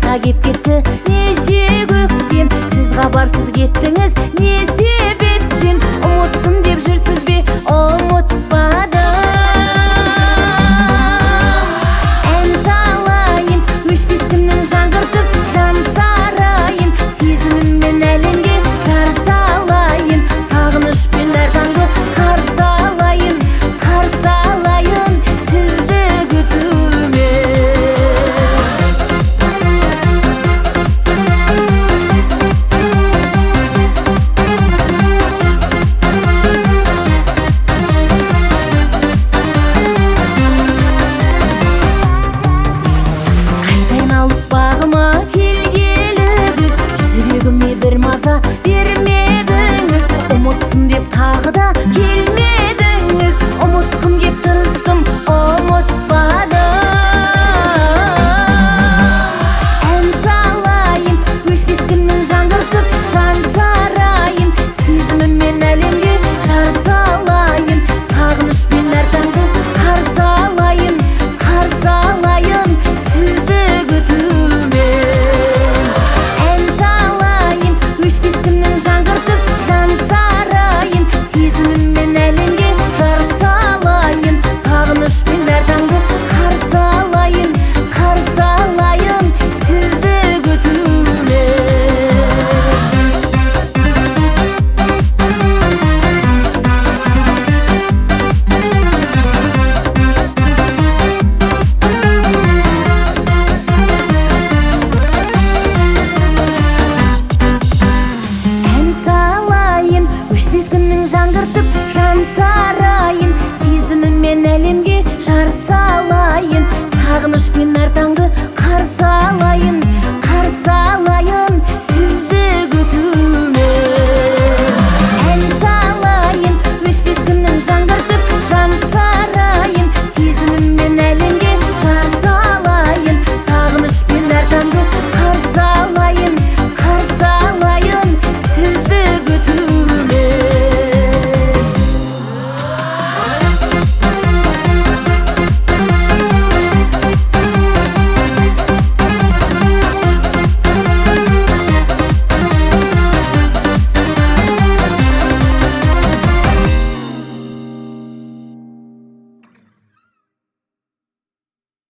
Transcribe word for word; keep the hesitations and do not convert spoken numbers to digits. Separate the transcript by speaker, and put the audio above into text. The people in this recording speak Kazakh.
Speaker 1: қысқа кеп кетті неше көктем, сіз хабарсыз кеттіңіз не себептен? Ұмытсын деп жүрсіз бе, ұмытпадым. Ән салайын, өшпес күннің жаңғыртып жан сарайын, сезіміммен әлемге жар салайын, сағынышпен әр таңды қарсы алайын, қарсы алайын сізді күтумен. Қайтайын алып бағыма келгелі күз, жүрегіме бір маза бермедіңіз. Ұмытсын деп тағы да келмедіңіз, ұмытқым кеп тырыстым, ұмытпадым. Ән салайын, өшпес күннің жаңғыртып жан сарайын, сезіміммен әлемге жар салайын, сағынышпен әр таңды қарсы алайын, қарсы алайын сізді күтумен. Ән салайын, өшпес күннің жаңғыртып жан сарайын, сезіміммен әлемге жар салайын, сағынышпен әр таңды қарсы алайын, қарсы алайын сізді күтумен. Ән салайын, өшпес күннің жаңғыртып жан сарайын, сезіміммен әлемге жар салайын, сағынышпен әр таңды